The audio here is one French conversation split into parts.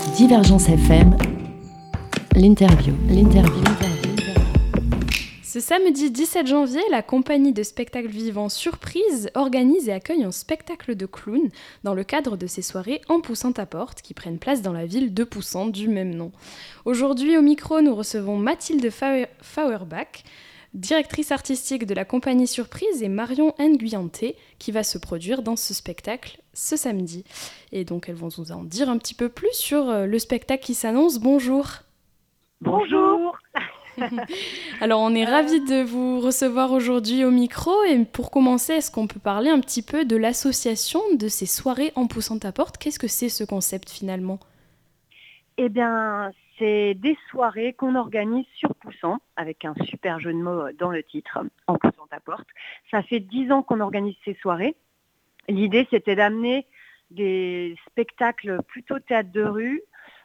Divergence FM, l'interview. Ce samedi 17 janvier, la compagnie de spectacle vivant Surprise organise et accueille un spectacle de clown dans le cadre de ses soirées En poussant ta porte qui prennent place dans la ville de Poussant du même nom. Aujourd'hui, au micro, nous recevons Mathilde Fauerbach, directrice artistique de la compagnie Surprise, et Marion Nguyenté, qui va se produire dans ce spectacle ce samedi. Et donc, elles vont nous en dire un petit peu plus sur le spectacle qui s'annonce. Bonjour. Bonjour. Alors, on est ravis de vous recevoir aujourd'hui au micro. Et pour commencer, est-ce qu'on peut parler un petit peu de l'association de ces soirées En poussant ta porte ? Qu'est-ce que c'est ce concept finalement ? Eh bien, c'est des soirées qu'on organise sur Poussant, avec un super jeu de mots dans le titre, En poussant ta porte. Ça fait 10 ans qu'on organise ces soirées. L'idée, c'était d'amener des spectacles plutôt théâtre de rue,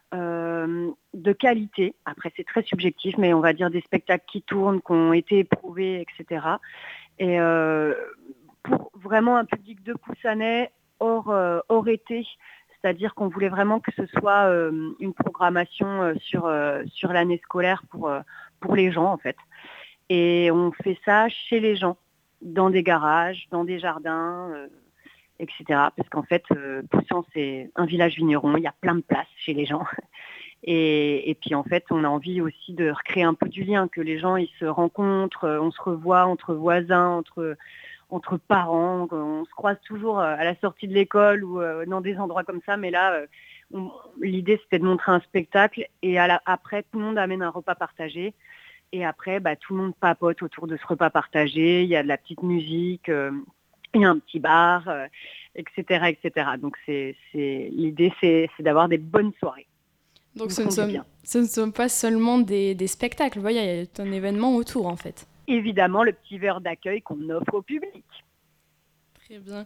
de qualité. Après, c'est très subjectif, mais on va dire des spectacles qui tournent, qui ont été éprouvés, etc. Et pour vraiment un public de Poussanais hors été, c'est-à-dire qu'on voulait vraiment que ce soit une programmation sur l'année scolaire pour les gens, en fait. Et on fait ça chez les gens, dans des garages, dans des jardins, etc. Parce qu'en fait, Poussant, c'est un village vigneron, il y a plein de places chez les gens. Et puis en fait, on a envie aussi de recréer un peu du lien, que les gens ils se rencontrent, on se revoit entre voisins, entre parents, on se croise toujours à la sortie de l'école ou dans des endroits comme ça. Mais là, l'idée c'était de montrer un spectacle et après, tout le monde amène un repas partagé. Et après, tout le monde papote autour de ce repas partagé. Il y a de la petite musique, il y a un petit bar, etc., etc. Donc l'idée, c'est d'avoir des bonnes soirées. Donc ce ne sont pas seulement des spectacles, il y a un événement autour en fait. Évidemment, le petit verre d'accueil qu'on offre au public. Très bien.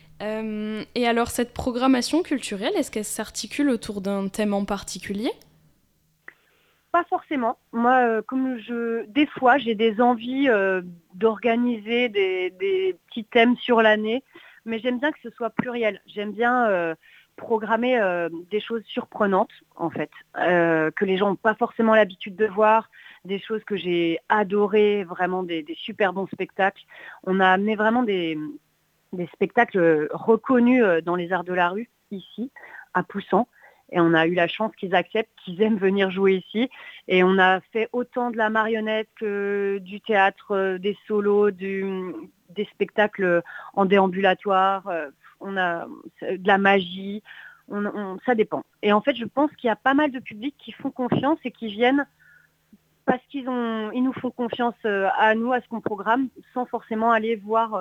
Et alors cette programmation culturelle, est-ce qu'elle s'articule autour d'un thème en particulier ? Pas forcément. Moi, des fois, j'ai des envies d'organiser des petits thèmes sur l'année, mais j'aime bien que ce soit pluriel. J'aime bien programmer des choses surprenantes, en fait, que les gens n'ont pas forcément l'habitude de voir, des choses que j'ai adorées, vraiment des super bons spectacles. On a amené vraiment des spectacles reconnus dans les arts de la rue, ici, à Poussant. Et on a eu la chance qu'ils acceptent, qu'ils aiment venir jouer ici. Et on a fait autant de la marionnette que du théâtre, des solos, des spectacles en déambulatoire. On a de la magie. Ça dépend. Et en fait, je pense qu'il y a pas mal de publics qui font confiance et qui viennent parce qu'ils nous font confiance à nous, à ce qu'on programme, sans forcément aller voir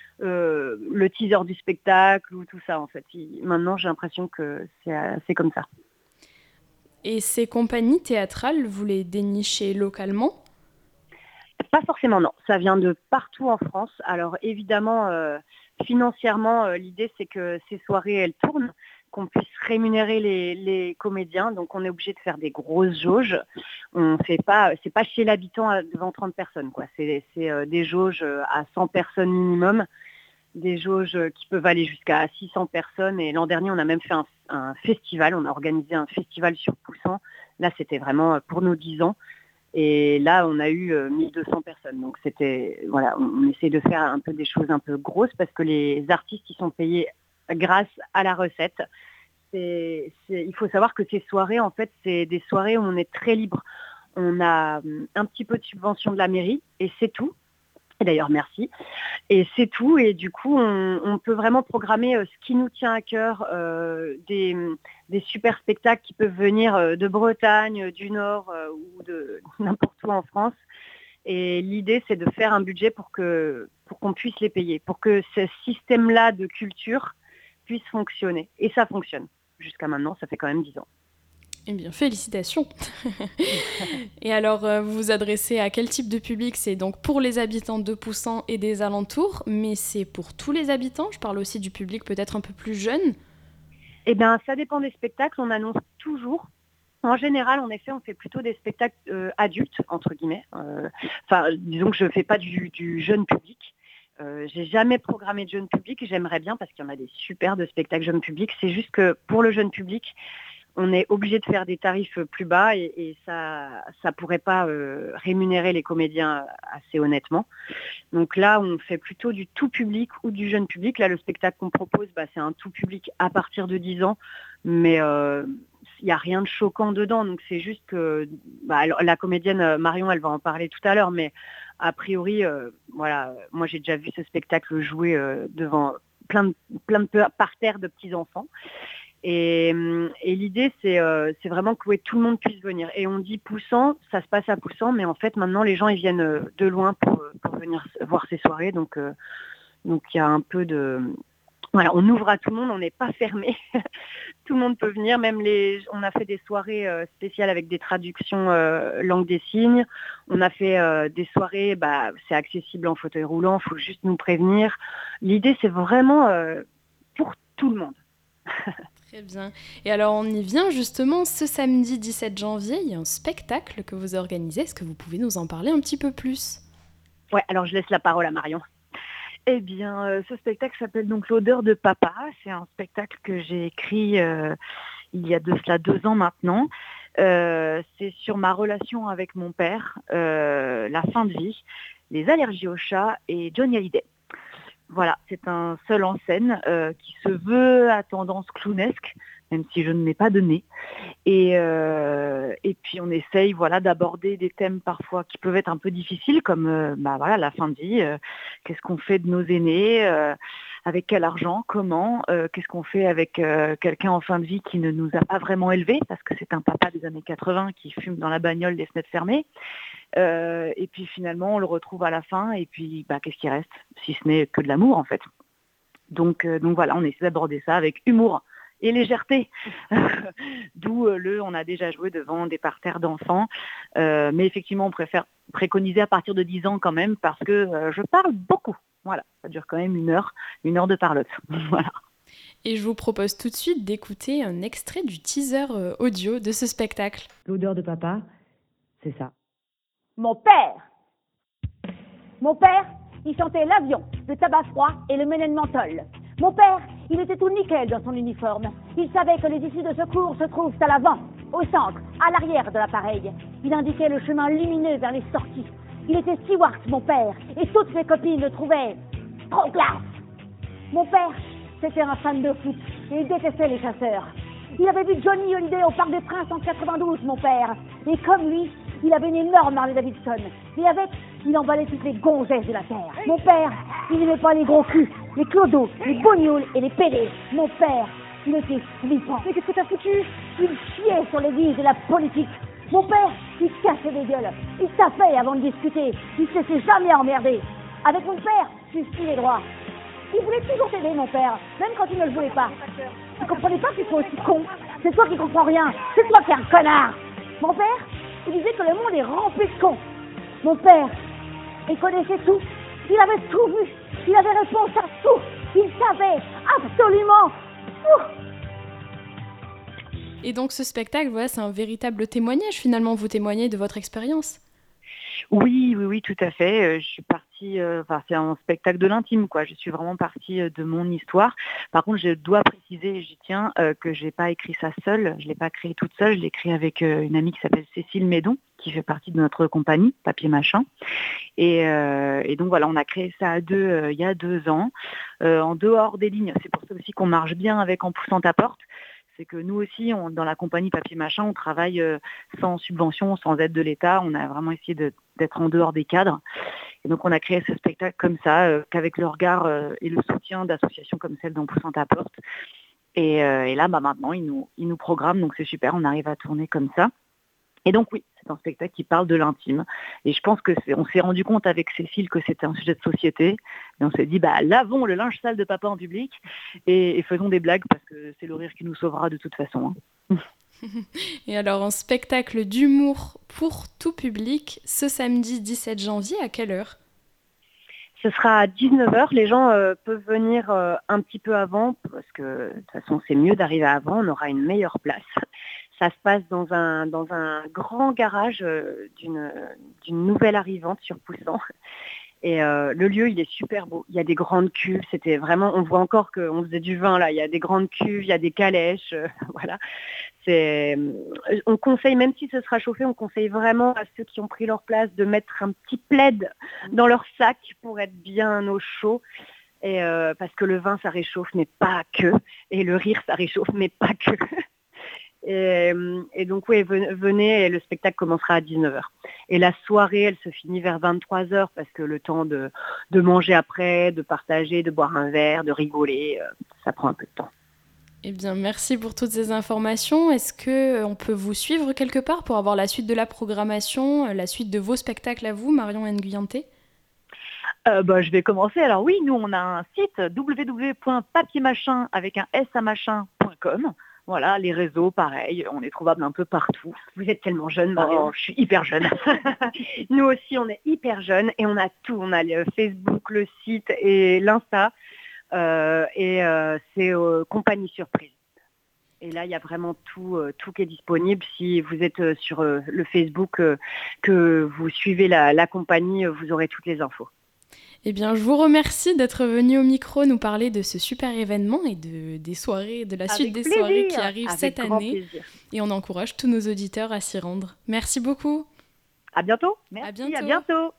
le teaser du spectacle ou tout ça, en fait. Maintenant, j'ai l'impression que c'est comme ça. Et ces compagnies théâtrales, vous les dénichez localement ? Pas forcément, non. Ça vient de partout en France. Alors, évidemment, financièrement, l'idée, c'est que ces soirées, elles tournent, qu'on puisse rémunérer les comédiens. Donc, on est obligé de faire des grosses jauges. C'est pas chez l'habitant devant 30 personnes, quoi. C'est des jauges à 100 personnes minimum, des jauges qui peuvent aller jusqu'à 600 personnes. Et l'an dernier, on a même fait un festival. On a organisé un festival sur Poussant. Là, c'était vraiment pour nos 10 ans. Et là, on a eu 1200 personnes. Donc, on essaie de faire un peu des choses un peu grosses parce que les artistes, ils sont payés grâce à la recette. Il faut savoir que ces soirées, en fait, c'est des soirées où on est très libre. On a un petit peu de subvention de la mairie et c'est tout. Et d'ailleurs, merci. Et c'est tout. Et du coup, on peut vraiment programmer ce qui nous tient à cœur, des super spectacles qui peuvent venir de Bretagne, du Nord ou de n'importe où en France. Et l'idée, c'est de faire un budget pour qu'on puisse les payer, pour que ce système-là de culture puisse fonctionner. Et ça fonctionne. Jusqu'à maintenant, ça fait quand même 10 ans. Eh bien, félicitations. Et alors, vous vous adressez à quel type de public ? C'est donc pour les habitants de Poussant et des alentours, mais c'est pour tous les habitants ? Je parle aussi du public peut-être un peu plus jeune. Eh bien, ça dépend des spectacles. On annonce toujours. En général, en effet, on fait plutôt des spectacles adultes, entre guillemets. Disons que je ne fais pas du jeune public. J'ai jamais programmé de jeune public. J'aimerais bien parce qu'il y en a des super de spectacles jeune public. C'est juste que pour le jeune public, on est obligé de faire des tarifs plus bas et ça pourrait pas rémunérer les comédiens assez honnêtement. Donc là, on fait plutôt du tout public ou du jeune public. Là, le spectacle qu'on propose, c'est un tout public à partir de 10 ans, mais il n'y a rien de choquant dedans. Donc c'est juste que la comédienne Marion, elle va en parler tout à l'heure, mais a priori, voilà, moi j'ai déjà vu ce spectacle jouer devant plein de parterres de petits-enfants. Et l'idée, c'est vraiment que tout le monde puisse venir. Et on dit Poussan, ça se passe à Poussan, mais en fait, maintenant, les gens, ils viennent de loin pour venir voir ces soirées. Donc, il y a un peu de... Voilà, on ouvre à tout le monde, on n'est pas fermé. Tout le monde peut venir, on a fait des soirées spéciales avec des traductions langue des signes. On a fait des soirées, c'est accessible en fauteuil roulant, il faut juste nous prévenir. L'idée, c'est vraiment pour tout le monde. Très bien. Et alors, on y vient justement ce samedi 17 janvier. Il y a un spectacle que vous organisez. Est-ce que vous pouvez nous en parler un petit peu plus ? Ouais, alors je laisse la parole à Marion. Eh bien, ce spectacle s'appelle donc L'odeur de papa. C'est un spectacle que j'ai écrit il y a de cela 2 ans maintenant. C'est sur ma relation avec mon père, la fin de vie, les allergies aux chats et Johnny Hallyday. Voilà, c'est un seul en scène qui se veut à tendance clownesque, même si je ne l'ai pas donné. Et puis on essaye d'aborder des thèmes parfois qui peuvent être un peu difficiles, comme la fin de vie, qu'est-ce qu'on fait de nos aînés, avec quel argent, comment, qu'est-ce qu'on fait avec quelqu'un en fin de vie qui ne nous a pas vraiment élevés, parce que c'est un papa des années 80 qui fume dans la bagnole les fenêtres fermées. Et puis finalement on le retrouve à la fin, et puis qu'est-ce qui reste, si ce n'est que de l'amour en fait. Donc voilà, on essaie d'aborder ça avec humour et légèreté, d'où on a déjà joué devant des parterres d'enfants, mais effectivement on préfère préconiser à partir de 10 ans quand même, parce que je parle beaucoup, voilà, ça dure quand même 1 heure de parlotte. Voilà. Et je vous propose tout de suite d'écouter un extrait du teaser audio de ce spectacle. L'odeur de papa, c'est ça. Mon père, il sentait l'avion, le tabac froid et le ménène menthol. Mon père, il était tout nickel dans son uniforme. Il savait que les issues de secours se trouvent à l'avant, au centre, à l'arrière de l'appareil. Il indiquait le chemin lumineux vers les sorties. Il était steward, mon père, et toutes ses copines le trouvaient trop classe. Mon père, c'était un fan de foot, et il détestait les chasseurs. Il avait vu Johnny Hallyday au Parc des Princes en 92, mon père. Et comme lui, il avait une énorme Harley Davidson. Et avec, il emballait toutes les gonzesses de la terre. Mon père, il n'aimait pas les gros culs, les clodos, les bognoules et les pédés. Mon père, il était flippant. Mais qu'est-ce que t'as foutu ? Il chiait sur l'église et la politique. Mon père, il cassait des gueules. Il tapait avant de discuter. Il se laissait jamais emmerder. Avec mon père, tu suis les droits. Il voulait toujours t'aider, mon père, même quand il ne le voulait pas. Tu comprenais pas qu'il soit aussi con. C'est toi qui comprends rien. C'est toi qui es un connard. Mon père, il disait que le monde est rempli de cons. Mon père, il connaissait tout. Il avait tout vu. Il avait réponse à tout. Il savait absolument tout. Et donc ce spectacle, c'est un véritable témoignage finalement. Vous témoignez de votre expérience. Oui, tout à fait. Je suis partie, c'est un spectacle de l'intime, quoi. Je suis vraiment partie de mon histoire. Par contre, je dois préciser, j'y tiens, que j'ai pas écrit ça seule. Je l'ai pas créé toute seule. Je l'ai écrit avec une amie qui s'appelle Cécile Médon, qui fait partie de notre compagnie, Papier Machin. Et donc voilà, on a créé ça à 2 il y a 2 ans, en dehors des lignes. C'est pour ça aussi qu'on marche bien avec En poussant ta porte. C'est que nous aussi, dans la compagnie Papier Machin, on travaille sans subvention, sans aide de l'État. On a vraiment essayé d'être en dehors des cadres. Et donc, on a créé ce spectacle comme ça, qu'avec le regard et le soutien d'associations comme celle d'En poussant ta porte. Et là, maintenant, ils nous programment, donc c'est super, on arrive à tourner comme ça. Et donc oui, c'est un spectacle qui parle de l'intime. Et je pense on s'est rendu compte avec Cécile que c'était un sujet de société. Et on s'est dit, lavons le linge sale de papa en public et faisons des blagues parce que c'est le rire qui nous sauvera de toute façon. Et alors, un spectacle d'humour pour tout public, ce samedi 17 janvier, à quelle heure ? Ce sera à 19h. Les gens peuvent venir un petit peu avant parce que de toute façon, c'est mieux d'arriver avant. On aura une meilleure place. Ça se passe dans un grand garage d'une nouvelle arrivante sur Poussan. Et le lieu, il est super beau. Il y a des grandes cuves. C'était vraiment, on voit encore qu'on faisait du vin là. Il y a des grandes cuves, il y a des calèches. Voilà. On conseille, même si ce sera chauffé, on conseille vraiment à ceux qui ont pris leur place de mettre un petit plaid dans leur sac pour être bien au chaud. Et parce que le vin, ça réchauffe, mais pas que. Et le rire, ça réchauffe, mais pas que. Et donc, oui, venez, et le spectacle commencera à 19h. Et la soirée, elle se finit vers 23h, parce que le temps de manger après, de partager, de boire un verre, de rigoler, ça prend un peu de temps. Eh bien, merci pour toutes ces informations. Est-ce qu'on peut vous suivre quelque part pour avoir la suite de la programmation, la suite de vos spectacles à vous, Marion Nguyenté ? Je vais commencer. Alors oui, nous, on a un site www.papiermachin avec un s-machin.com. Voilà, les réseaux, pareil, on est trouvable un peu partout. Vous êtes tellement jeune, Marion. Je suis hyper jeune. Nous aussi, on est hyper jeunes et on a tout. On a le Facebook, le site et l'Insta. C'est Compagnie Surprise. Et là, il y a vraiment tout qui est disponible. Si vous êtes sur le Facebook, que vous suivez la compagnie, vous aurez toutes les infos. Eh bien, je vous remercie d'être venu au micro nous parler de ce super événement et des soirées, de la suite des soirées qui arrivent cette année. Et on encourage tous nos auditeurs à s'y rendre. Merci beaucoup. À bientôt. Merci, à bientôt.